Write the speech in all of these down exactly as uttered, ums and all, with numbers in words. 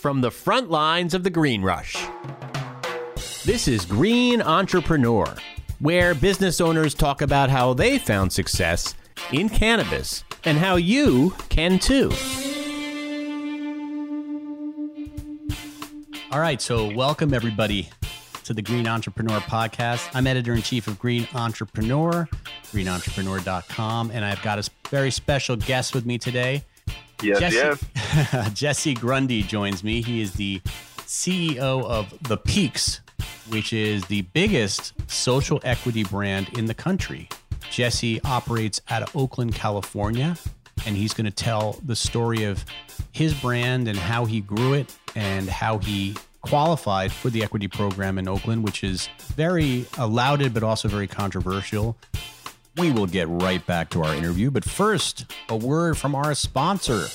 from the front lines of the green rush. This is Green Entrepreneur, where business owners talk about how they found success in cannabis and how you can too. All right, so welcome everybody to the Green Entrepreneur Podcast. I'm editor-in-chief of Green Entrepreneur, green entrepreneur dot com, and I've got a very special guest with me today. Yes, Jesse, yes. Jesse Grundy joins me. He is the C E O of The Peaks, which is the biggest social equity brand in the country. Jesse operates out of Oakland, California, and he's going to tell the story of his brand and how he grew it and how he qualified for the equity program in Oakland, which is very uh, lauded, but also very controversial. We will get right back to our interview, but first, a word from our sponsor,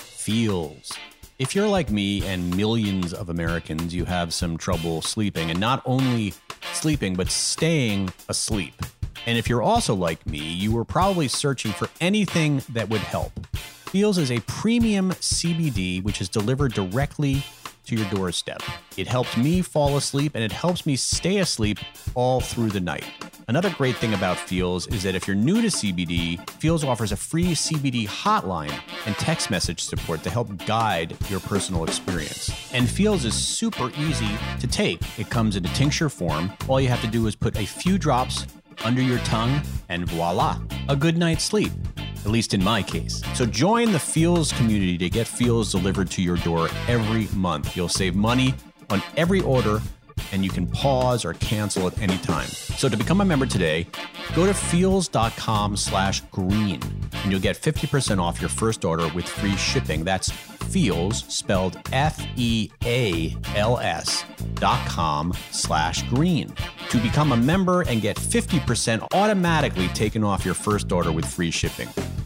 Feals. If you're like me and millions of Americans, you have some trouble sleeping, and not only sleeping, but staying asleep. And if you're also like me, you were probably searching for anything that would help. Feals is a premium C B D, which is delivered directly to your doorstep. It helped me fall asleep, and it helps me stay asleep all through the night. Another great thing about Feals is that if you're new to C B D, Feals offers a free C B D hotline and text message support to help guide your personal experience. And Feals is super easy to take. It comes in a tincture form. All you have to do is put a few drops under your tongue, and voila, a good night's sleep. At least in my case. So join the Feals community to get Feals delivered to your door every month. You'll save money on every order, and you can pause or cancel at any time. So to become a member today, go to feals.com slash green, and you'll get fifty percent off your first order with free shipping. That's Feals, spelled F E A L S dot com slash green. To become a member and get fifty percent automatically taken off your first order with free shipping.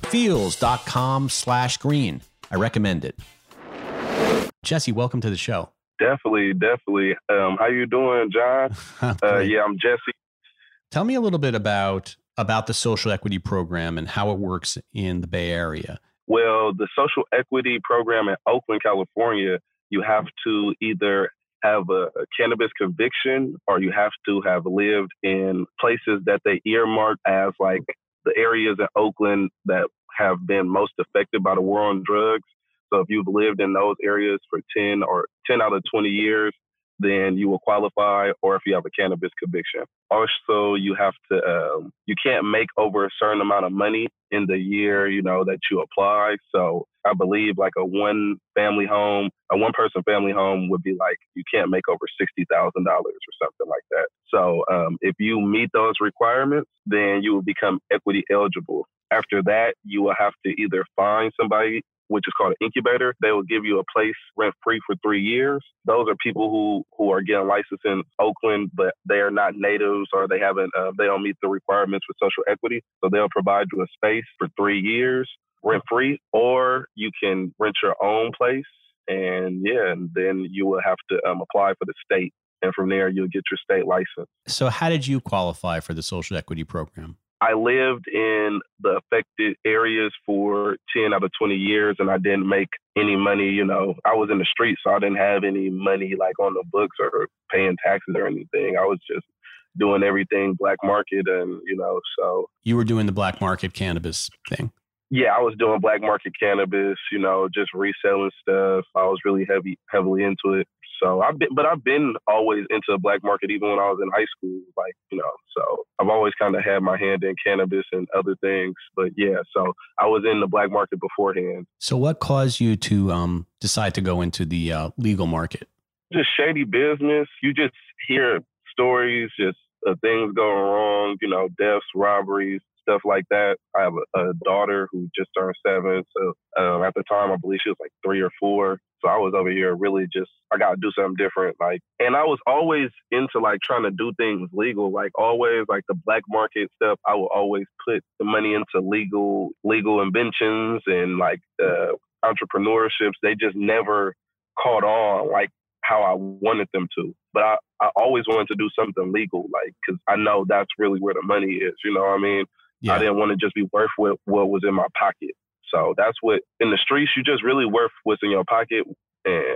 Feals.com slash green. I recommend it. Jesse, welcome to the show. Definitely, definitely. Um, how you doing, John? uh, yeah, I'm Jesse. Tell me a little bit about, about the social equity program and how it works in the Bay Area. Well, the social equity program in Oakland, California, you have to either have a, a cannabis conviction or you have to have lived in places that they earmark as like the areas in Oakland that have been most affected by the war on drugs. So if you've lived in those areas for ten or ten out of twenty years, then you will qualify, or if you have a cannabis conviction. Also, you have to, um, you can't make over a certain amount of money in the year, you know, that you apply. So I believe like a one family home, a one person family home would be like, you can't make over sixty thousand dollars or something like that. So um, if you meet those requirements, then you will become equity eligible. After that, you will have to either find somebody, which is called an incubator. They will give you a place rent-free for three years. Those are people who, who are getting licensed in Oakland, but they are not natives or they haven't, uh, they don't meet the requirements for social equity. So they'll provide you a space for three years rent-free, or you can rent your own place. And yeah, and then you will have to um, apply for the state. And from there, you'll get your state license. So how did you qualify for the social equity program? I lived in the affected areas for ten out of twenty years, and I didn't make any money. You know, I was in the streets, so I didn't have any money like on the books or paying taxes or anything. I was just doing everything black market, and, you know, so. You were doing the black market cannabis thing? Yeah, I was doing black market cannabis, you know, just reselling stuff. I was really heavy, heavily into it. So I've been, but I've been always into the black market, even when I was in high school, like, you know, so I've always kind of had my hand in cannabis and other things. But yeah, so I was in the black market beforehand. So what caused you to um, decide to go into the uh, legal market? Just shady business. You just hear stories, just uh, things going wrong, you know, deaths, robberies, stuff like that. I have a, a daughter who just turned seven. So um, at the time, I believe she was like three or four. So I was over here really just, I got to do something different. Like, and I was always into like trying to do things legal, like always like the black market stuff. I will always put the money into legal, legal inventions and like uh, entrepreneurships. They just never caught on like how I wanted them to. But I, I always wanted to do something legal, like, because I know that's really where the money is. You know what I mean? Yeah. I didn't want to just be worth what, what was in my pocket. So that's what, in the streets, you just really worth what's in your pocket. And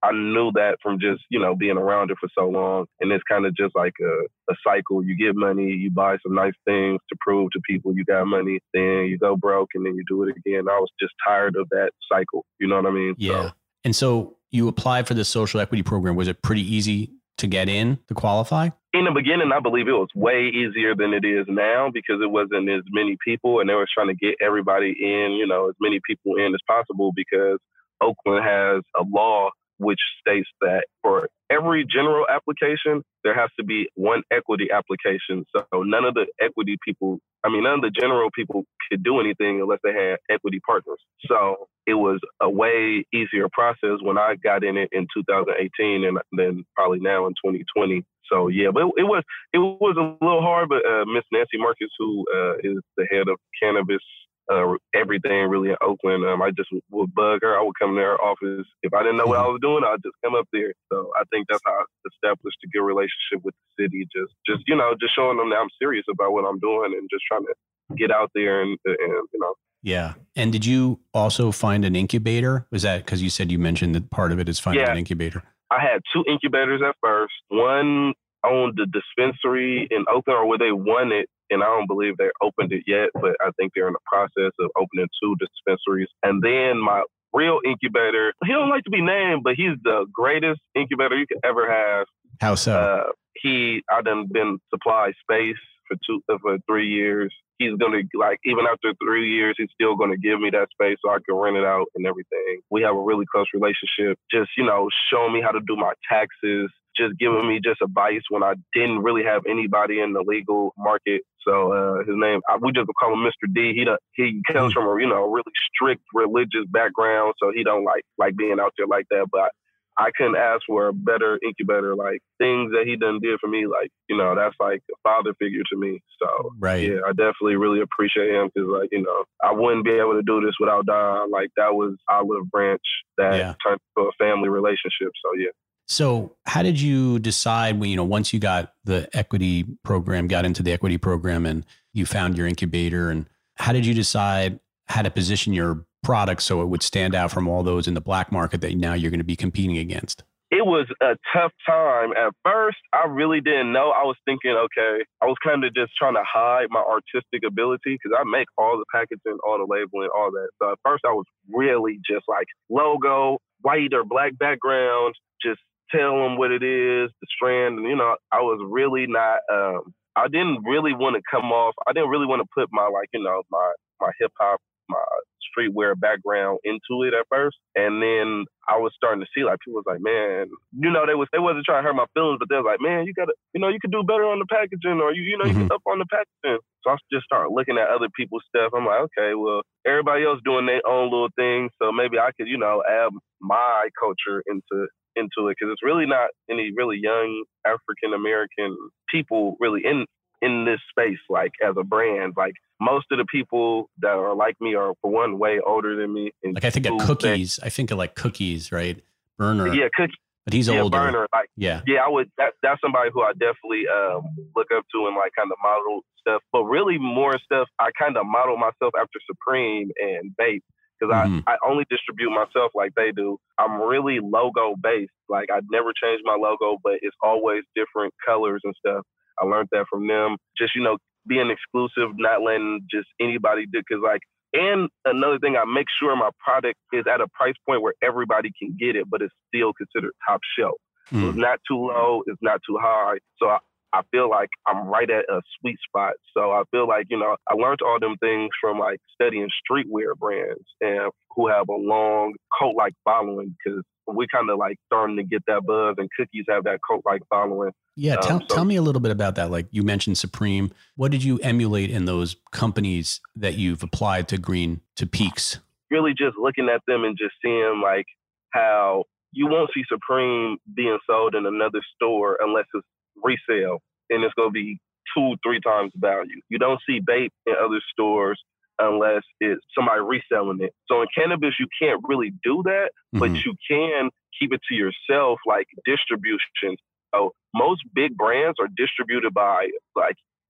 I knew that from just, you know, being around it for so long. And it's kind of just like a, a cycle. You get money, you buy some nice things to prove to people you got money, then you go broke and then you do it again. I was just tired of that cycle. You know what I mean? Yeah. So, and so you applied for the social equity program. Was it pretty easy to get in to qualify? In the beginning, I believe it was way easier than it is now because it wasn't as many people and they were trying to get everybody in, you know, as many people in as possible because Oakland has a law which states that for every general application, there has to be one equity application. So none of the equity people, I mean, none of the general people could do anything unless they had equity partners. So it was a way easier process when I got in it in two thousand eighteen and then probably now in twenty twenty. So yeah, but it, it was it was a little hard, but uh, Miss Nancy Marcus, who uh, is the head of cannabis, uh, everything really in Oakland, um, I just would bug her. I would come to her office. If I didn't know what I was doing, I'd just come up there. So I think that's how I established a good relationship with the city. Just, just you know, just showing them that I'm serious about what I'm doing and just trying to get out there and, and you know. Yeah. And did you also find an incubator? Was that because you said you mentioned that part of it is finding yeah. an incubator? I had two incubators at first. One owned the dispensary in Oakland, or where they won it, and I don't believe they opened it yet, but I think they're in the process of opening two dispensaries. And then my real incubator, he don't like to be named, but he's the greatest incubator you could ever have. How so? Uh, he, I done been supplied space for two, uh, for three years. He's going to, like, even after three years, he's still going to give me that space so I can rent it out and everything. We have a really close relationship. Just, you know, showing me how to do my taxes, just giving me just advice when I didn't really have anybody in the legal market. So uh, his name, I, we just call him Mister D. He don't, he comes from a, you know, really strict religious background, so he don't like like being out there like that. But I couldn't ask for a better incubator. Like, things that he done did for me, like, you know, that's like a father figure to me. So, right. yeah, I definitely really appreciate him because, like, you know, I wouldn't be able to do this without Don. Like, that was Olive Branch that Yeah. turned into a family relationship. So, yeah. So how did you decide when, you know, once you got the equity program, got into the equity program and you found your incubator, and how did you decide how to position your product so it would stand out from all those in the black market that now you're going to be competing against? It was a tough time. At first, I really didn't know. I was thinking, okay, I was kind of just trying to hide my artistic ability because I make all the packaging, all the labeling, all that. So at first, I was really just like logo, white or black background, just tell them what it is, the strand. And, you know, I was really not, um, I didn't really want to come off. I didn't really want to put my, like, you know, my, my hip hop, my streetwear background into it at first. And then I was starting to see, like, people was like, man, you know, they was, they wasn't trying to hurt my feelings, but they was like, man, you gotta, you know, you could do better on the packaging, or you, you know, you Mm-hmm. can up on the packaging. So I just started looking at other people's stuff. I'm like, okay, well, everybody else doing their own little thing. So maybe I could, you know, add my culture into into it, because it's really not any really young African-American people really in in this space, like, as a brand. Like, most of the people that are like me are, for one, way older than me. Like, I think of Cookies. I think of like Cookies, right? Burner. Yeah, Cookies. But he's yeah, older. Burner. Like, yeah. Yeah, I would. That, that's somebody who I definitely um, look up to and, like, kind of model stuff. But really more stuff, I kind of model myself after Supreme and Bape. Because mm-hmm. I, I only distribute myself like they do. I'm really logo based. Like, I never change my logo, but it's always different colors and stuff. I learned that from them. Just, you know, being exclusive, not letting just anybody do. Because, like, and another thing, I make sure my product is at a price point where everybody can get it, but it's still considered top shelf. Mm. So it's not too low, it's not too high. So I, I feel like I'm right at a sweet spot. So I feel like, you know, I learned all them things from, like, studying streetwear brands and who have a long cult-like following, because we kind of, like, starting to get that buzz, and Cookies have that cult-like following. Yeah. Tell, um, so, tell me a little bit about that. Like, you mentioned Supreme. What did you emulate in those companies that you've applied to Green, to Peaks? Really just looking at them and just seeing, like, how you won't see Supreme being sold in another store unless it's resale, and it's going to be two, three times value. You don't see Bape in other stores unless it's somebody reselling it. So in cannabis, you can't really do that, mm-hmm. but you can keep it to yourself, like distribution. So most big brands are distributed by, like,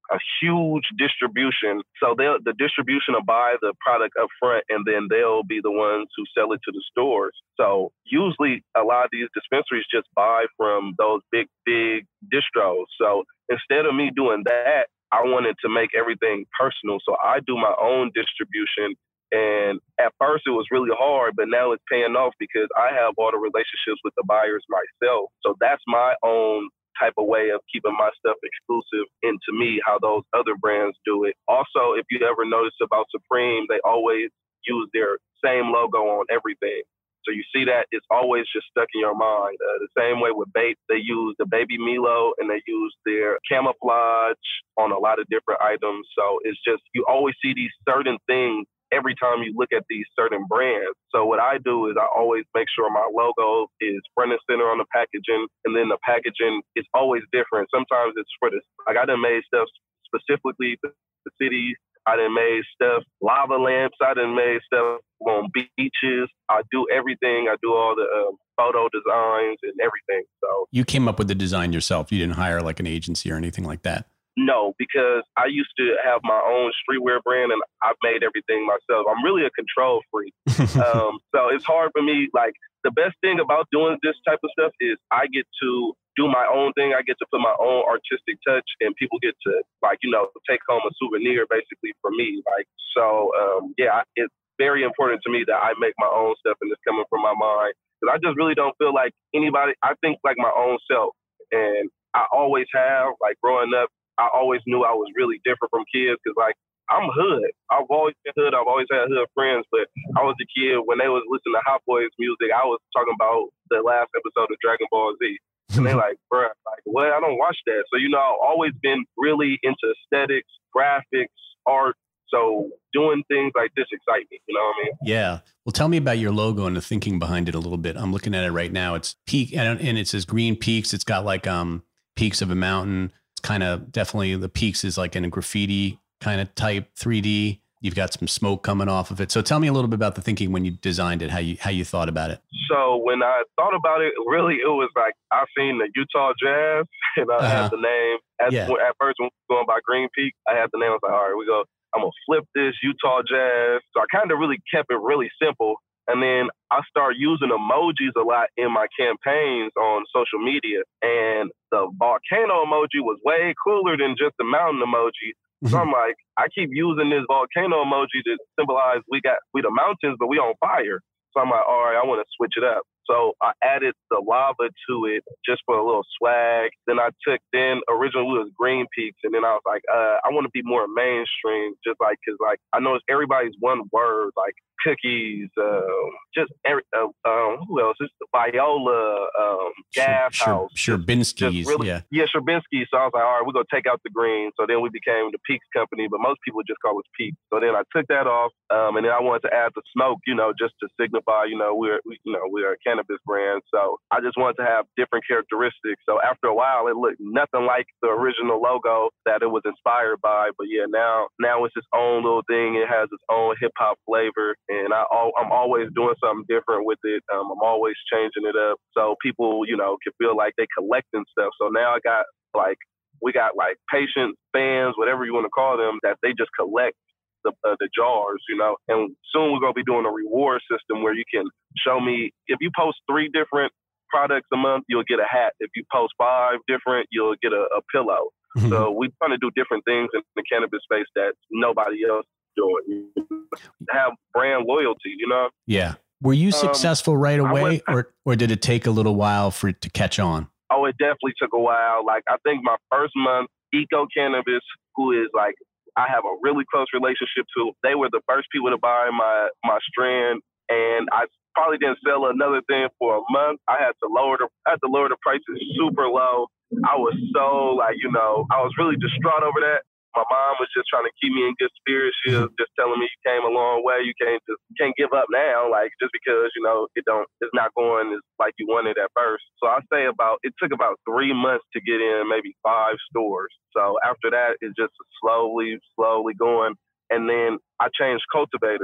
a huge distribution. So they'll, the distribution will buy the product up front, and then they'll be the ones who sell it to the stores. So usually a lot of these dispensaries just buy from those big, big distros. So instead of me doing that, I wanted to make everything personal. So I do my own distribution. And at first it was really hard, but now it's paying off because I have all the relationships with the buyers myself. So that's my own type of way of keeping my stuff exclusive and to me, how those other brands do it. Also, if you ever notice about Supreme, they always use their same logo on everything. So you see that it's always just stuck in your mind. Uh, the same way with Bape, they use the Baby Milo and they use their camouflage on a lot of different items. So it's just, you always see these certain things every time you look at these certain brands. So what I do is I always make sure my logo is front and center on the packaging, and then the packaging is always different. Sometimes it's for the, like I done made stuff specifically for the cities. I done made stuff, lava lamps. I done made stuff on beaches. I do everything. I do all the um, photo designs and everything. So you came up with the design yourself. You didn't hire like an agency or anything like that. No, because I used to have my own streetwear brand and I've made everything myself. I'm really a control freak. um, so it's hard for me. Like, the best thing about doing this type of stuff is I get to do my own thing. I get to put my own artistic touch, and people get to, like, you know, take home a souvenir basically for me. Like, so, um, yeah, it's very important to me that I make my own stuff and it's coming from my mind. Because I just really don't feel like anybody, I think like my own self. And I always have, like, growing up, I always knew I was really different from kids because, like, I'm hood. I've always been hood. I've always had hood friends, but I was a kid when they was listening to Hot Boys music. I was talking about the last episode of Dragon Ball Z. And they like, bruh, like, what? I don't watch that. So, you know, I've always been really into aesthetics, graphics, art. So doing things like this excite me. You know what I mean? Yeah. Well, tell me about your logo and the thinking behind it a little bit. I'm looking at it right now. It's peak, and it says green peaks. It's got like um peaks of a mountain. Kind of definitely the peaks is like in a graffiti kind of type three D. You've got some smoke coming off of it. So tell me a little bit about the thinking when you designed it, how you how you thought about it. So when I thought about it, really, it was like I seen the Utah Jazz and I uh-huh. had the name. At, yeah. at first, when we were going by Green Peak, I had the name. I was like, all right, we go. I'm going to flip this Utah Jazz. So I kind of really kept it really simple. And then I started using emojis a lot in my campaigns on social media. And the volcano emoji was way cooler than just the mountain emoji. So I'm like, I keep using this volcano emoji to symbolize we got we the mountains, but we on fire. So I'm like, all right, I want to switch it up. So I added the lava to it just for a little swag. Then I took, then originally it was Green Peaks. And then I was like, uh, I want to be more mainstream, just like, cause like, I know it's everybody's one word, like cookies, um, just every, uh, um, who else? It's Viola, um, Gas Sher- House. Sherbinski's, really, yeah. Yeah, Sherbinski. So I was like, all right, we're going to take out the green. So then we became the Peaks Company, but most people just call us Peaks. So then I took that off. Um, and then I wanted to add the smoke, you know, just to signify, you know, we're, we, you know, we're a cannabis brand. So I just wanted to have different characteristics. So after a while, it looked nothing like the original logo that it was inspired by. But yeah, now, now it's its own little thing. It has its own hip hop flavor. And I, I'm always doing something different with it. Um, I'm always changing it up. So people, you know, can feel like they collecting stuff. So now I got like, we got like patients, fans, whatever you want to call them, that they just collect the uh, the jars, you know. And soon we're going to be doing a reward system where you can show me, if you post three different products a month, you'll get a hat. If you post five different, you'll get a, a pillow. Mm-hmm. So we're trying to do different things in the cannabis space that nobody else is doing. Have brand loyalty, you know? Yeah. Were you Um, successful right I away, went- or or did it take a little while for it to catch on? Oh, it definitely took a while. Like, I think my first month, Eco Cannabis, who is like, I have a really close relationship to, they were the first people to buy my, my strand. And I probably didn't sell another thing for a month. I had to lower the, I had to lower the prices super low. I was so like, you know, I was really distraught over that. My mom was just trying to keep me in good spirits. She was just telling me you came a long way. You can't just you can't give up now, like just because you know it don't it's not going as like you wanted at first. So I say about it took about three months to get in maybe five stores. So after that, it's just slowly, slowly going. And then I changed cultivators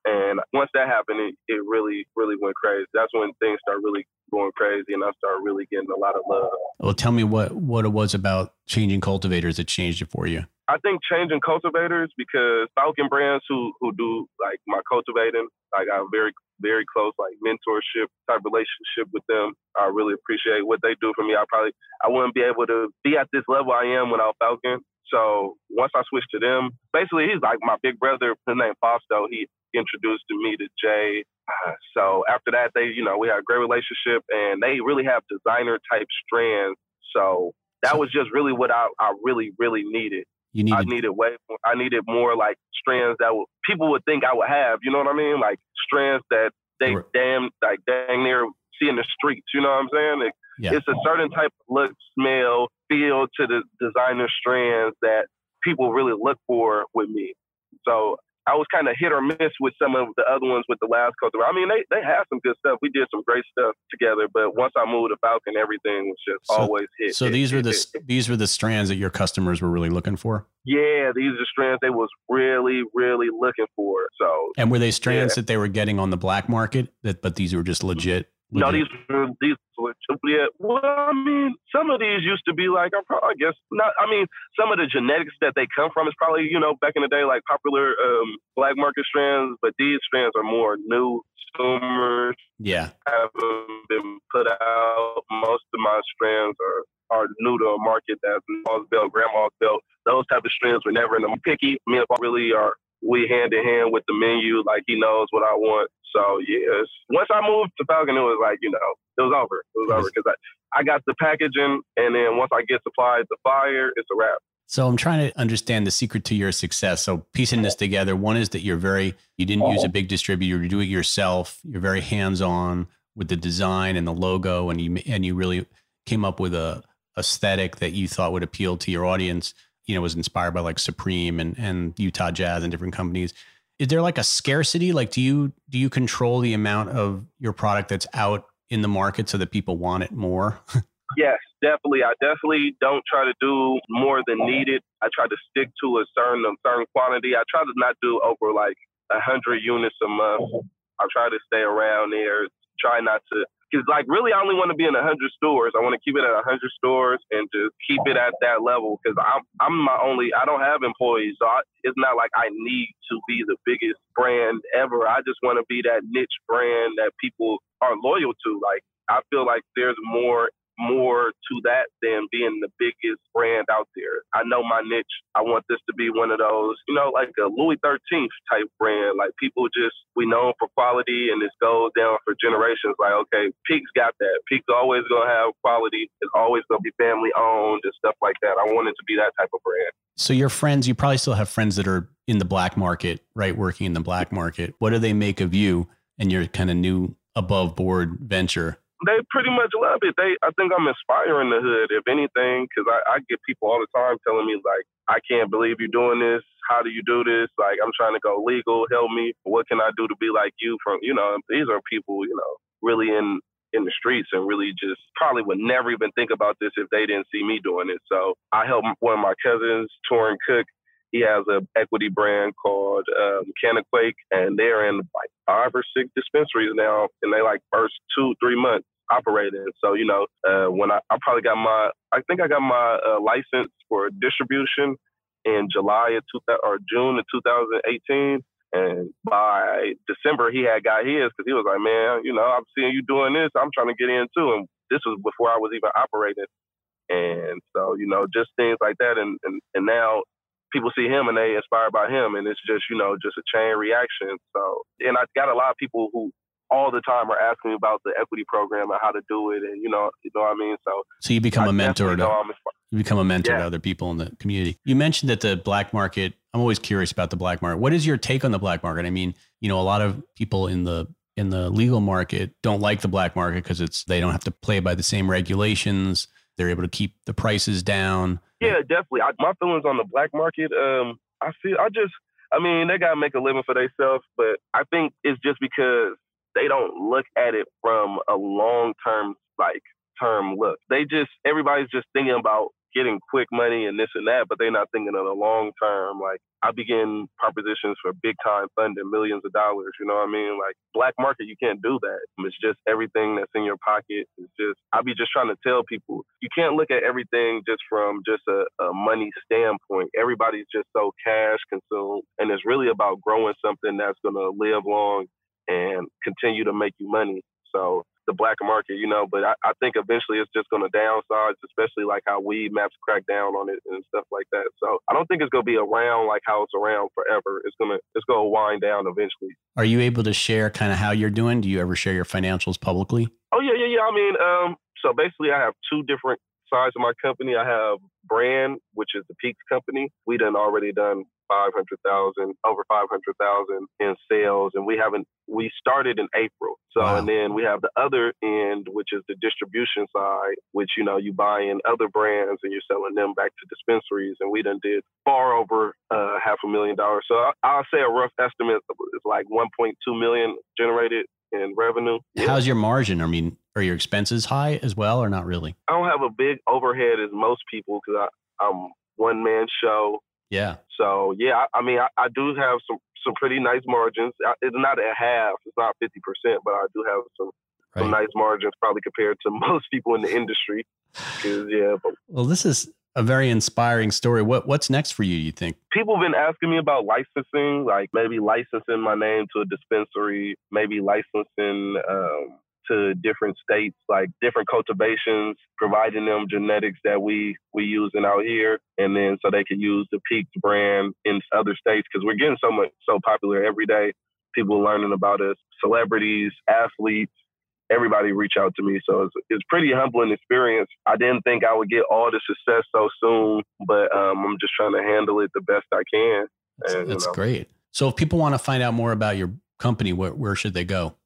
And once that happened, it, it really, really went crazy. That's when things start really going crazy, and I started really getting a lot of love. Well, tell me what, what it was about changing cultivators that changed it for you. I think changing cultivators, because Falcon Brands who who do like my cultivating, I got a very, very close like mentorship type relationship with them. I really appreciate what they do for me. I probably, I wouldn't be able to be at this level I am without Falcon. So once I switched to them, basically he's like my big brother. His name Fausto. He introduced me to Jay. Uh, so after that, they, you know, we had a great relationship, and they really have designer type strands. So that was just really what I, I really, really needed. You needed, I needed way more, I needed more like strands that would, people would think I would have, you know what I mean? Like strands that they right. damn, like dang near see in the streets, you know what I'm saying? Like, yeah. It's a certain type of look, smell, feel to the designer strands that people really look for with me. So I was kind of hit or miss with some of the other ones with the last cultivator. I mean, they, they had some good stuff. We did some great stuff together, but once I moved to Falcon, everything was just so, always hit. So hit, these hit, were the hit. these were the strands that your customers were really looking for? Yeah, these are strands they was really, really looking for. So And were they strands yeah. that they were getting on the black market, that but these were just legit? No, legit? these were these were yeah. Well, I mean, some of these used to be like I, probably, I guess not. I mean, some of the genetics that they come from is probably, you know, back in the day like popular um, black market strands, but these strands are more new consumers. Yeah, haven't been put out. Most of my strands are are new to a market that's mom's belt, grandma's belt. Those type of strands were never in the picky. Me and Paul really are we hand in hand with the menu. Like he knows what I want. So yes, once I moved to Falcon, it was like, you know, it was over. It was over because I, I got the packaging, and then once I get supplied the fire, it's a wrap. So I'm trying to understand the secret to your success. So piecing this together, one is that you're very, you didn't use a big distributor, you do it yourself. You're very hands-on with the design and the logo, and you and you really came up with a aesthetic that you thought would appeal to your audience. You know, was inspired by like Supreme and and Utah Jazz and different companies. Is there like a scarcity? Like, do you do you control the amount of your product that's out in the market so that people want it more? Yes, definitely. I definitely don't try to do more than needed. I try to stick to a certain a certain quantity. I try to not do over like a hundred units a month. I try to stay around there. Try not to, because like really, I only want to be in a hundred stores. I want to keep it at a hundred stores and just keep it at that level. Because I'm I'm my only. I don't have employees, so I, it's not like I need to be the biggest brand ever. I just want to be that niche brand that people are loyal to. Like I feel like there's more. more to that than being the biggest brand out there. I know my niche. I want this to be one of those, you know, like a Louis thirteenth type brand. Like people just, we know for quality, and this goes down for generations. Like, okay, Peaks got that. Peaks always going to have quality. It's always going to be family owned and stuff like that. I want it to be that type of brand. So your friends, you probably still have friends that are in the black market, right? Working in the black market. What do they make of you and your kind of new above board venture? They pretty much love it. They, I think I'm inspiring the hood, if anything, because I, I get people all the time telling me, like, I can't believe you're doing this. How do you do this? Like, I'm trying to go legal. Help me. What can I do to be like you? From, you know, these are people, you know, really in, in the streets and really just probably would never even think about this if they didn't see me doing it. So I help one of my cousins, Torin Cook. He has an equity brand called um, Canaquake, and they're in like five or six dispensaries now, and they like first two, three months operating. So, you know, uh, when I, I probably got my, I think I got my uh, license for distribution in July of two thousand or June of two thousand eighteen. And by December, he had got his because he was like, man, you know, I'm seeing you doing this. I'm trying to get in too. And this was before I was even operating. And so, you know, just things like that. And, and, and now people see him and they inspired by him. And it's just, you know, just a chain reaction. So, and I got a lot of people who all the time are asking me about the equity program and how to do it. And, you know, you know what I mean? So, so you become I a mentor to, you become a mentor yeah. to other people in the community. You mentioned that the black market, I'm always curious about the black market. What is your take on the black market? I mean, you know, a lot of people in the, in the legal market don't like the black market because it's, they don't have to play by the same regulations. They're able to keep the prices down. Yeah, definitely. I, my feelings on the black market, um, I feel, I just, I mean, they got to make a living for themselves, but I think it's just because they don't look at it from a long-term, like, term look. They just, everybody's just thinking about getting quick money and this and that, but they're not thinking of the long term. Like, I begin propositions for big time funding, millions of dollars. You know what I mean? Like, black market, you can't do that. It's just everything that's in your pocket. It's just, I be just trying to tell people, you can't look at everything just from just a, a money standpoint. Everybody's just so cash consumed, and it's really about growing something that's going to live long and continue to make you money. So the black market, you know, but I, I think eventually it's just going to downsize, especially like how weed maps crack down on it and stuff like that. So I don't think it's going to be around like how it's around forever. It's going to it's going to wind down eventually. Are you able to share kind of how you're doing? Do you ever share your financials publicly? Oh, yeah, yeah, yeah. I mean, um, so basically I have two different sides of my company. I have Brand, which is the Peaks company. We done already done five hundred thousand, over five hundred thousand in sales. And we haven't, we started in April. So, wow. And then we have the other end, which is the distribution side, which, you know, you buy in other brands and you're selling them back to dispensaries. And we done did far over uh, half a million dollars. So I, I'll say a rough estimate is like one point two million generated in revenue. How's your margin? I mean, are your expenses high as well or not really? I don't have a big overhead as most people because I'm one man show. Yeah. So, yeah, I, I mean, I, I do have some, some pretty nice margins. It's not at half. It's not fifty percent, but I do have some, right. some nice margins probably compared to most people in the industry. Yeah. But, well, this is a very inspiring story. What What's next for you, you think? People have been asking me about licensing, like maybe licensing my name to a dispensary, maybe licensing um, to different states, like different cultivations, providing them genetics that we we using out here, and then so they can use the Peaks brand in other states because we're getting so much so popular every day. People learning about us, celebrities, athletes. Everybody reach out to me. So it's, it's pretty humbling experience. I didn't think I would get all the success so soon, but um, I'm just trying to handle it the best I can. That's, and, that's you know, great. So if people want to find out more about your company, where, where should they go?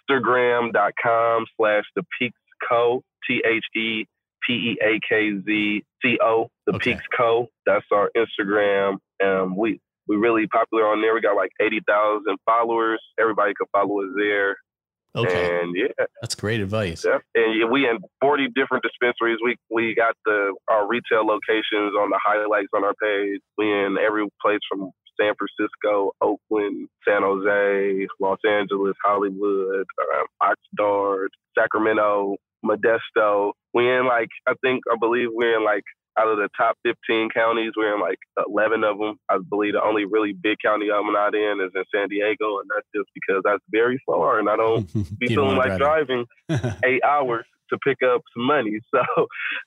Instagram.com slash the Peaks Co. T H E P E A K Z C O. The Okay. Peaks Co. That's our Instagram. Um, we we really popular on there. We got like eighty thousand followers. Everybody can follow us there. Okay. And yeah, that's great advice. Yeah. And we in forty different dispensaries. We we got the our retail locations on the highlights on our page. We in every place from San Francisco, Oakland, San Jose, Los Angeles, Hollywood, um, Oxnard, Sacramento, Modesto. We in like I think I believe we're in like out of the top fifteen counties, we're in like eleven of them. I believe the only really big county I'm not in is in San Diego, and that's just because that's very far, and I don't be feeling like driving eight hours to pick up some money. So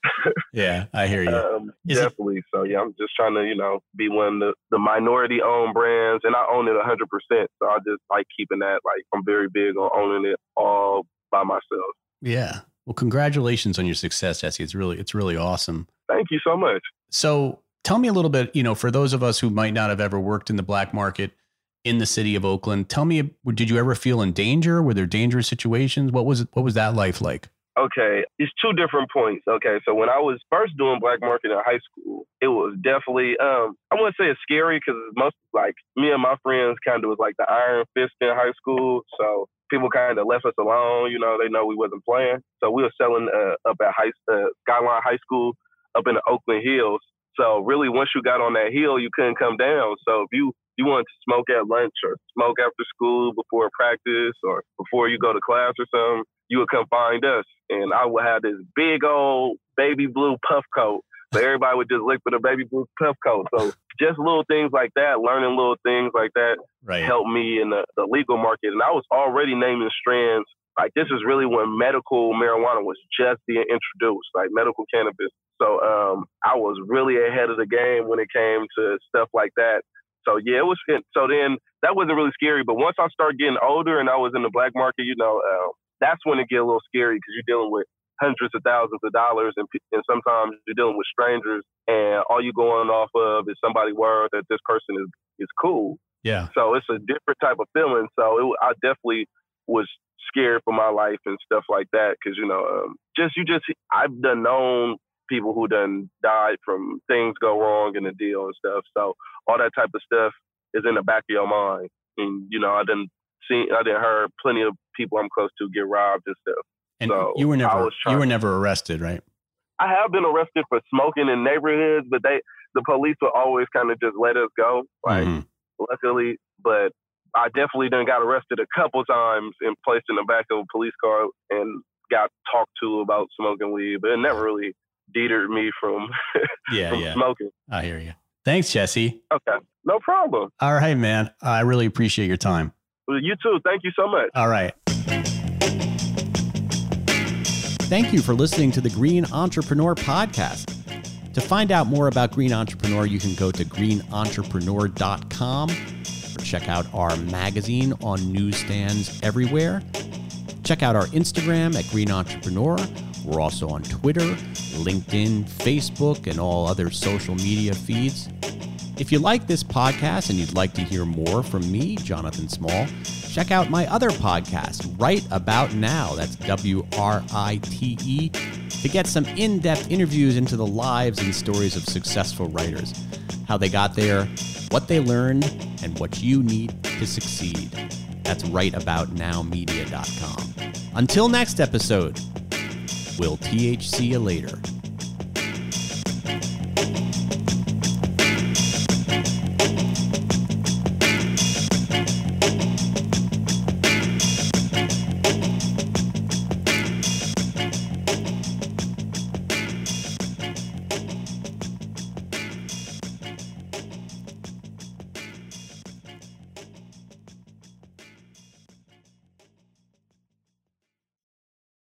yeah, I hear you. Um, Is definitely. It- so yeah, I'm just trying to, you know, be one of the, the minority owned brands, and I own it one hundred percent. So I just like keeping that, like I'm very big on owning it all by myself. Yeah. Well, congratulations on your success, Jesse. It's really, it's really awesome. Thank you so much. So tell me a little bit, you know, for those of us who might not have ever worked in the black market in the city of Oakland, tell me, did you ever feel in danger? Were there dangerous situations? What was it? What was that life like? Okay, it's two different points. Okay, so when I was first doing black market in high school, it was definitely, um, I wouldn't say it's scary because most, like, me and my friends kind of was like the iron fist in high school. So people kind of left us alone. You know, they know we wasn't playing. So we were selling uh, up at high, uh, Skyline High School up in the Oakland Hills. So really, once you got on that hill, you couldn't come down. So if you, you wanted to smoke at lunch or smoke after school before practice or before you go to class or something, you would come find us. And I would have this big old baby blue puff coat. So everybody would just look for the baby blue puff coat. So just little things like that, learning little things like that right. helped me in the, the legal market. And I was already naming strands. Like, this is really when medical marijuana was just being introduced, like medical cannabis. So um, I was really ahead of the game when it came to stuff like that. So, yeah, it was. So then that wasn't really scary. But once I started getting older and I was in the black market, you know, uh, that's when it get a little scary because you're dealing with hundreds of thousands of dollars, and, and sometimes you're dealing with strangers, and all you're going off of is somebody's word that this person is, is cool. Yeah. So it's a different type of feeling. So it, I definitely was scared for my life and stuff like that because, you know, um, just you just I've done known people who done died from things go wrong in the deal and stuff. So all that type of stuff is in the back of your mind, and you know, I didn't see, I didn't heard plenty of people I'm close to get robbed and stuff. And so you were never I was trying, you were never arrested, right? I have been arrested for smoking in neighborhoods, but they the police will always kind of just let us go. Like, mm-hmm. luckily, but I definitely done got arrested a couple times and placed in the back of a police car and got talked to about smoking weed, but it never really deterred me from, yeah, from yeah. smoking. I hear you. Thanks, Jesse. Okay, no problem. All right, man. I really appreciate your time. Well, you too. Thank you so much. All right. Thank you for listening to the Green Entrepreneur Podcast. To find out more about Green Entrepreneur, you can go to green entrepreneur dot com or check out our magazine on newsstands everywhere. Check out our Instagram at Green Entrepreneur. We're also on Twitter, LinkedIn, Facebook, and all other social media feeds. If you like this podcast and you'd like to hear more from me, Jonathan Small, check out my other podcast, Right About Now. That's W R I T E, to get some in-depth interviews into the lives and stories of successful writers, how they got there, what they learned, and what you need to succeed. That's right about now media dot com. Until next episode, we'll T H C you later.